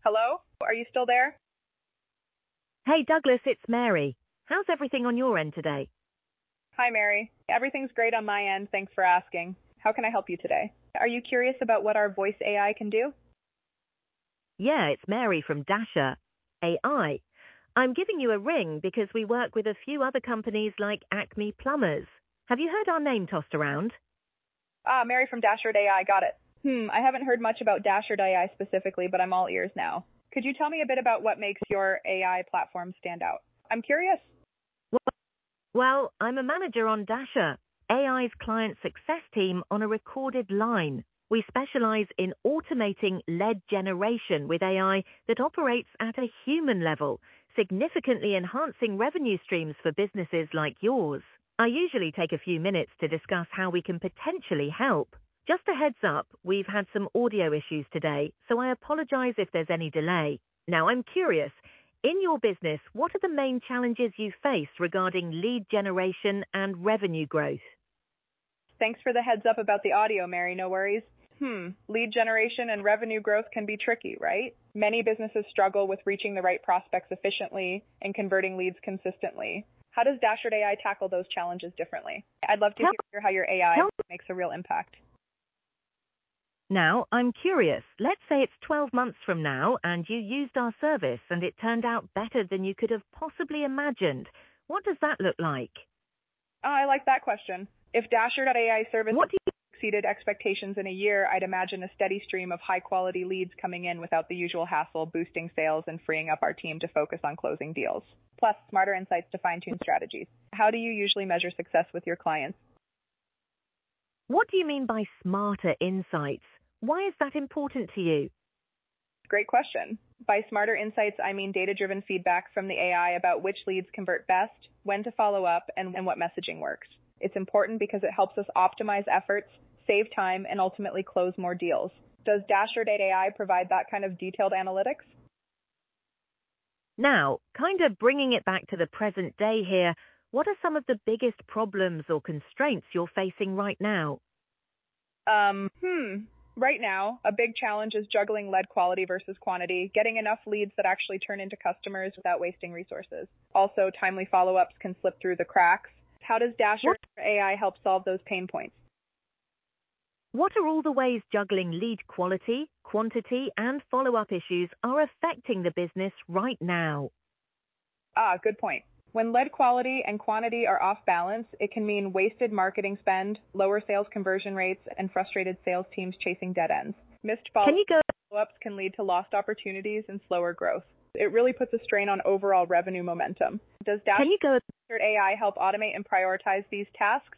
Hello? Are you still there? Hey Douglas, it's Mary. How's everything on your end today? Hi, Mary. Everything's great on my end. Thanks for asking. How can I help you today? Are you curious about what our voice AI can do? Yeah, it's Mary from Dasher AI. I'm giving you a ring because we work with a few other companies like Acme Plumbers. Have you heard our name tossed around? Ah, Mary from Dashard AI. Got it. I haven't heard much about Dashard AI specifically, but I'm all ears now. Could you tell me a bit about what makes your AI platform stand out? I'm curious. Well, I'm a manager on Dasher, AI's client success team on a recorded line. We specialize in automating lead generation with AI that operates at a human level, significantly enhancing revenue streams for businesses like yours. I usually take a few minutes to discuss how we can potentially help. Just a heads up, we've had some audio issues today, so I apologize if there's any delay. Now, I'm curious, in your business, what are the main challenges you face regarding lead generation and revenue growth? Thanks for the heads up about the audio, Mary. No worries. Lead generation and revenue growth can be tricky, right? Many businesses struggle with reaching the right prospects efficiently and converting leads consistently. How does Dashard AI tackle those challenges differently? I'd love to hear how your AI makes a real impact. Now, I'm curious. Let's say it's 12 months from now and you used our service and it turned out better than you could have possibly imagined. What does that look like? I like that question. If Dashard AI service exceeded expectations in a year, I'd imagine a steady stream of high-quality leads coming in without the usual hassle, boosting sales and freeing up our team to focus on closing deals. Plus, smarter insights to fine-tune strategies. How do you usually measure success with your clients? What do you mean by smarter insights? Why is that important to you? Great question. By smarter insights, I mean data-driven feedback from the AI about which leads convert best, when to follow up, and what messaging works. It's important because it helps us optimize efforts, save time, and ultimately close more deals. Does Dashard AI provide that kind of detailed analytics? Now, kind of bringing it back to the present day here, what are some of the biggest problems or constraints you're facing right now? Right now, a big challenge is juggling lead quality versus quantity, getting enough leads that actually turn into customers without wasting resources. Also, timely follow-ups can slip through the cracks. How does Dashard AI help solve those pain points? What are all the ways juggling lead quality, quantity, and follow-up issues are affecting the business right now? Good point. When lead quality and quantity are off balance, it can mean wasted marketing spend, lower sales conversion rates, and frustrated sales teams chasing dead ends. Missed follow-ups can lead to lost opportunities and slower growth. It really puts a strain on overall revenue momentum. Does Dashard AI help automate and prioritize these tasks?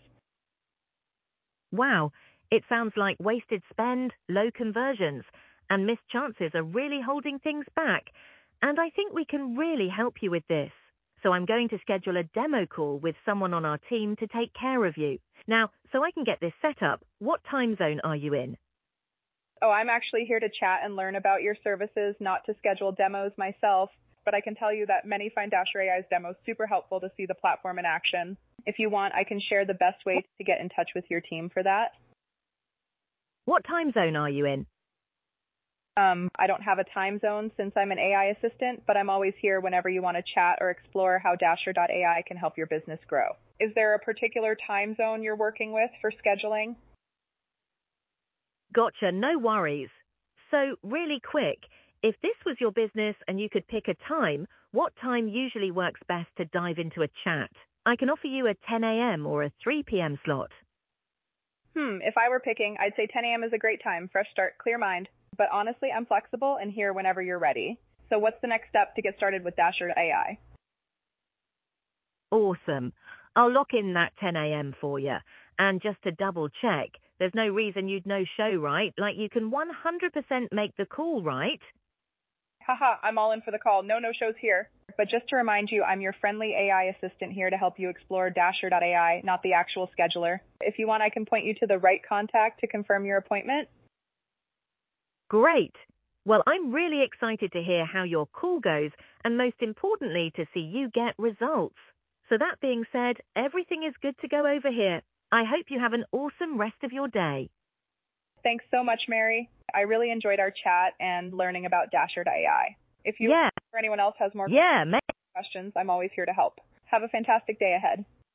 Wow, it sounds like wasted spend, low conversions, and missed chances are really holding things back. And I think we can really help you with this. So I'm going to schedule a demo call with someone on our team to take care of you. Now, so I can get this set up, what time zone are you in? I'm actually here to chat and learn about your services, not to schedule demos myself, but I can tell you that many find Dashard AI's demos super helpful to see the platform in action. If you want, I can share the best way to get in touch with your team for that. What time zone are you in? I don't have a time zone since I'm an AI assistant, but I'm always here whenever you want to chat or explore how Dasher.ai can help your business grow. Is there a particular time zone you're working with for scheduling? Gotcha, no worries. So, really quick, if this was your business and you could pick a time, what time usually works best to dive into a chat? I can offer you a 10 a.m. or a 3 p.m. slot. If I were picking, I'd say 10 a.m. is a great time. Fresh start, clear mind. But honestly, I'm flexible and here whenever you're ready. So what's the next step to get started with Dashard AI? Awesome. I'll lock in that 10 a.m. for you. And just to double check, there's no reason you'd no-show, right? Like you can 100% make the call, right? Haha, I'm all in for the call. No no-shows here. But just to remind you, I'm your friendly AI assistant here to help you explore Dasher.ai, not the actual scheduler. If you want, I can point you to the right contact to confirm your appointment. Great. Well, I'm really excited to hear how your call goes and most importantly to see you get results. So that being said, everything is good to go over here. I hope you have an awesome rest of your day. Thanks so much, Mary. I really enjoyed our chat and learning about Dasher.ai. If you or anyone else has more questions, I'm always here to help. Have a fantastic day ahead.